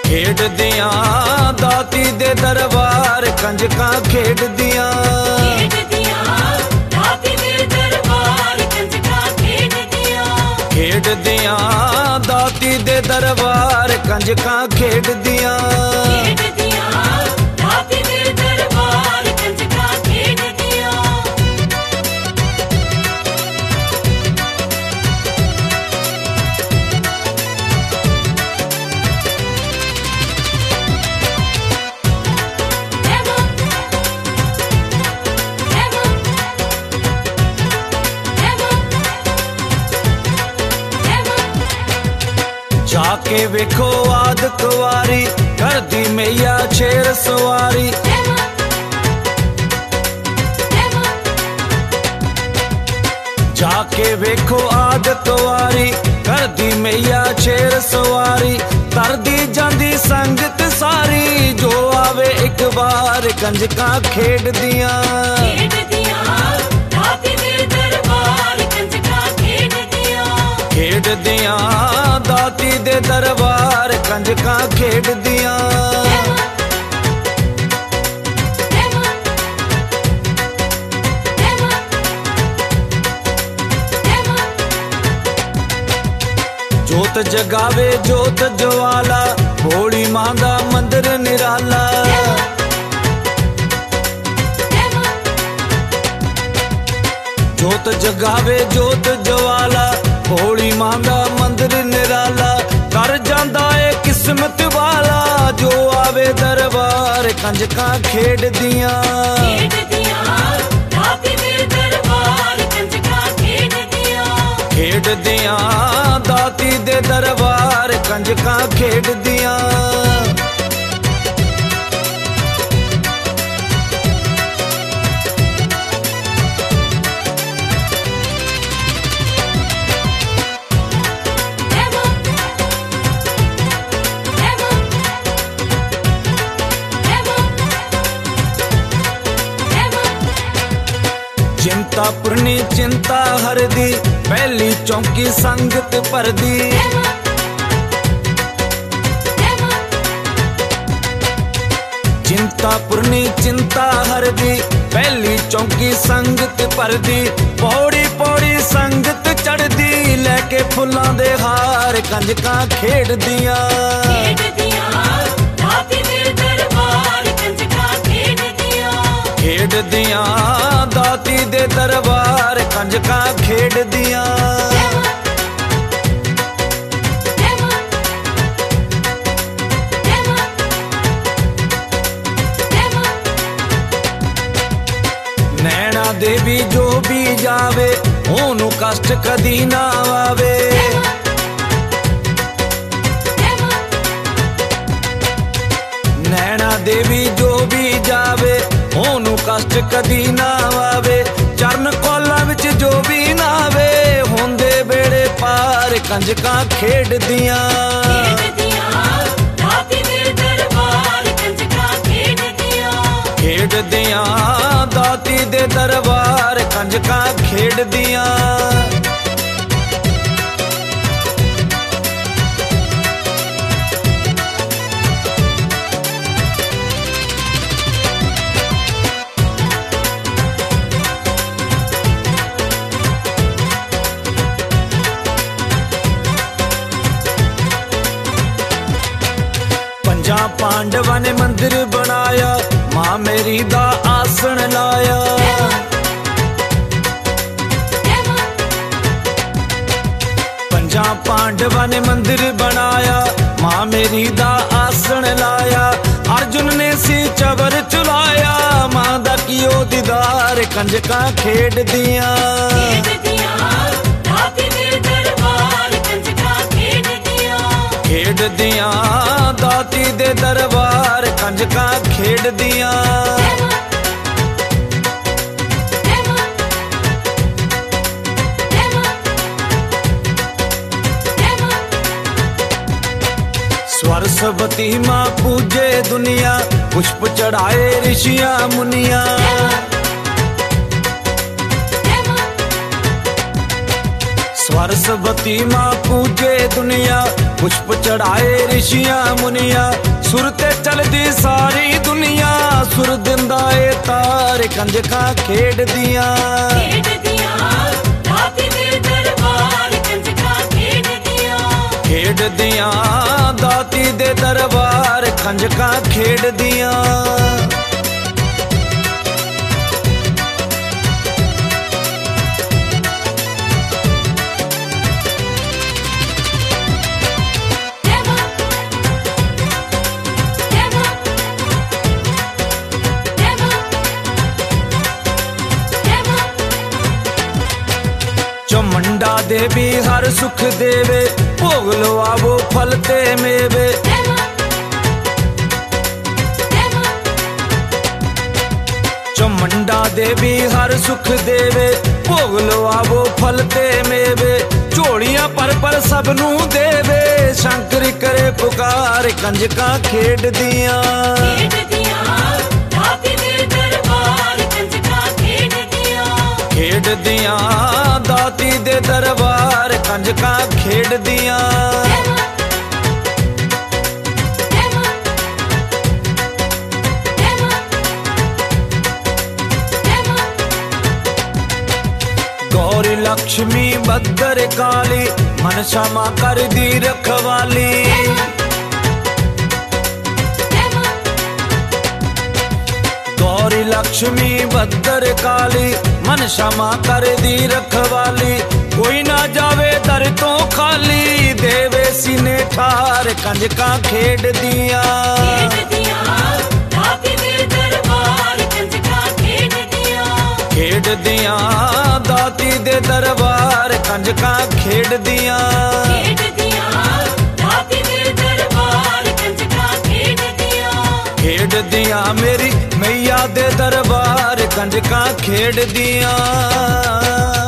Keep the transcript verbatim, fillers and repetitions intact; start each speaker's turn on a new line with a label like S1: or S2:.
S1: खेड दियां दाती दे दरबार कंजकां खेड दियां खेड दियां दाती दे दरबार कंजकां खेड दियां जाके वेखो आद कुवारी करदी मैया शेर सवारी जाके वेखो आद कुवारी करदी मैया शेर सवारी तरदी जांदी संगत सारी जो आवे एक बार कंजकां खेड दियां खेड दियां दाती दे दरबार कंजकां खेड दियां जोत जगावे जोत ज्वाला भोली मां दा मंदिर निराला जोत जगावे जोत ज्वाला भोली मां दा मंदिर निराला कर जांदा है किस्मत वाला जो आवे दरबार कंजकां खेड दियां खेड दियां दाती दे दरबार कंजकां खेड दियां चिंता पुरनी चिंता हरदी पहली चौंकी संगत परदी चिंता पुरनी चिंता हरदी पहली चौंकी संगत परदी पौड़ी पौड़ी संगत चढ़दी लेके फुल्लां दे हार कंजकां खेड दियां खेड दियां दाती दे दरबार कंजकां खेड दियां नैना देवी जो भी जावे ओनू कष्ट कदी ना आवे नैना देवी जो भी जावे ओनू कष्ट कदी ना आवे चरण कोला विच जो भी ना आवे होंदे बेड़े पार कंजकां खेड दियां खेड दियां दाती दे दरबार कंजकां खेड दियां पांडवां ने मंदिर बनाया मां मेरी दा आसन लाया पंजा पांडवां ने मंदिर बनाया मां मेरी दा आसन लाया अर्जुन ने सी चबर चुलाया मां दा कियो दीदार कंजकां खेड दियां खेड दियां दाती दे दरबार कंजकां खेड दियां सरस्वती माँ पूजे दुनिया पुष्प चढ़ाए ऋषिया मुनिया सरस्वती माँ पूजे दुनिया, पुष्प चढ़ाए ऋषियां मुनिया, सुर ते चलदी सारी दुनिया, सुर दिंदा ए तार कंजका खेड दिया।
S2: खेड दिया दाती दे दरबार कंजका खेड दिया।
S1: खेड दिया दाती दे दरबार कंजका खेड दिया। चमुंडा देवी हर सुख देवे, भोग लवावो फल ते मेवे। चमुंडा देवी हर सुख देवे, भोग लवावो फल ते मेवे। झोलियां पर पर सबनू देवे, शंकर करे पुकार कंजका खेड दिया।
S2: खेड दिया दाती दे दरबार कंजका खेड दिया।
S1: खेड दिया दाती दे दरबार कंजका खेड दिया। गौरी लक्ष्मी भद्र काली, मनसा मां कर दी रखवाली। गौरी लक्ष्मी भद्र काली, मनसा मां कर दी रखवाली। कोई ना जावे दर तो खाली, देवे सीने ठार कंजका खेड दिया।
S2: खेड दिया दाती दे दरबार कंजका खेड दिया।
S1: खेड दिया दाती दे दरबार कंजका खेड दिया।
S2: खेड दिया दाती दे दरबार कंजका खेड दिया।
S1: खेड दिया मेरी मैया दे दरबार कंजका खेड दिया।